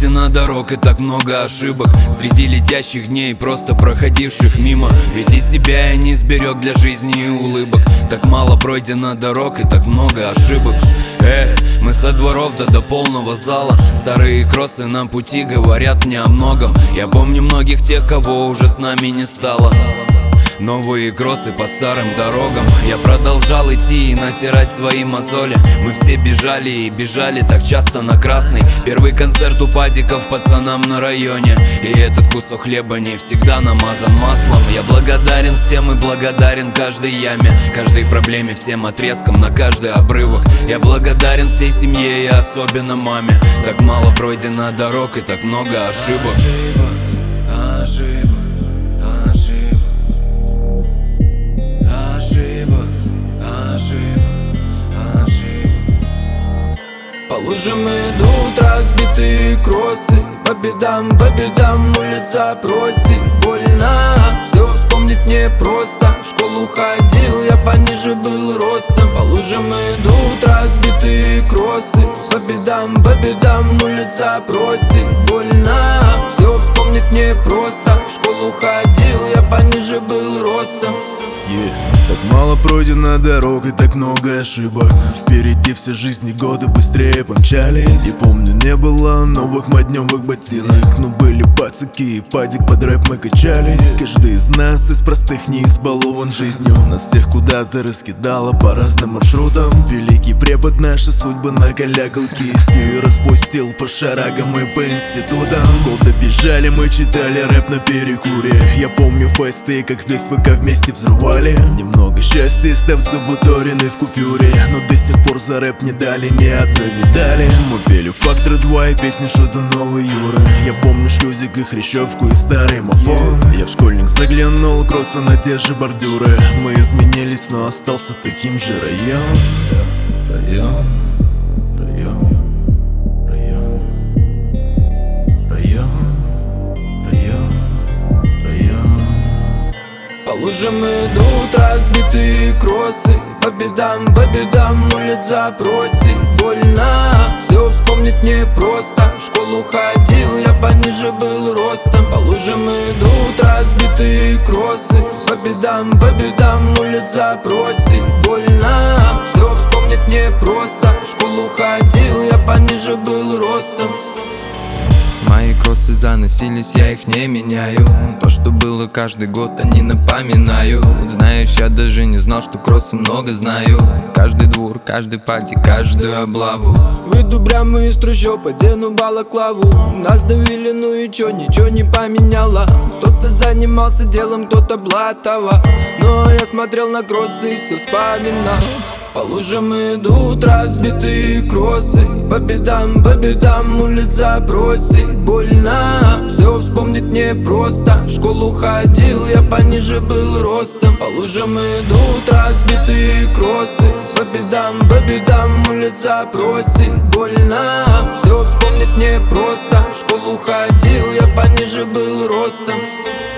пройдено дорог и так много ошибок среди летящих дней, просто проходивших мимо. Ведь из себя я не сберег для жизни и улыбок. Так мало пройдено дорог и так много ошибок. Эх, мы со дворов до полного зала. Старые кроссы на пути говорят мне о многом. Я помню многих тех, кого уже с нами не стало. Новые кроссы по старым дорогам. Я продолжал идти и натирать свои мозоли. Мы все бежали и бежали так часто на красный. Первый концерт у падиков пацанам на районе. И этот кусок хлеба не всегда намазан маслом. Я благодарен всем и благодарен каждой яме, каждой проблеме, всем отрезкам на каждый обрывок. Я благодарен всей семье и особенно маме. Так мало пройдено дорог и так много ошибок. По лужам идут разбитые кроссы. По бедам улица просит. Больно, все вспомнить непросто. В школу ходил, я пониже был ростом. По лужам идут разбитые кроссы. По бедам улица просит. Больно, все вспомнить непросто. В школу ходил, я пониже был ростом. Так мало пройдено дорог и так много ошибок. Впереди все жизни, годы быстрее помчались. И помню, не было новых модневых ботинок, но были пацаки и падик, под рэп мы качались. Каждый из нас из простых не избалован жизнью. Нас всех куда-то раскидало по разным маршрутам. Великий препод наши судьбы накалякал кистью и распустил по шарагам и по институтам. Годы бежали, мы читали рэп на перекуре. Я помню фесты, как весь ВК вместе взрывали. Немного счастья, став забуторенный в купюре. Но до сих пор за рэп не дали ни одной медали. Мы пели «Фактор 2» и песни «Что-то новое Юры». Я помню шлюзик и хрящевку и старый мафон. Я в школьник заглянул, кроссы на те же бордюры. Мы изменились, но остался таким же район. По лужам идут разбитые кроссы. По бедам улица просит. Больно, все вспомнить непросто. В школу ходил, я пониже был ростом. По лужам идут разбитые кроссы. По бедам улица просит. Больно, все вспомнить непросто. В школу ходил, я пониже был ростом. Мои кроссы заносились, я их не меняю. То, что было каждый год, они напоминаю. Знаешь, я даже не знал, что кроссы много знаю. Каждый двор, каждый пати, каждую облаву. Выйду прямо из трущоб, одену балаклаву. Нас давили, ну и чё, ничего не поменяло. Кто-то занимался делом, кто-то блатова. Но я смотрел на кроссы и все вспоминал. По лужам идут разбитые кроссы. По бедам улица просит. Больно, все вспомнить непросто. В школу ходил, я пониже был ростом. По лужам идут разбитые кроссы. По бедам улица просит. Больно, все вспомнить непросто. В школу ходил, я пониже был ростом.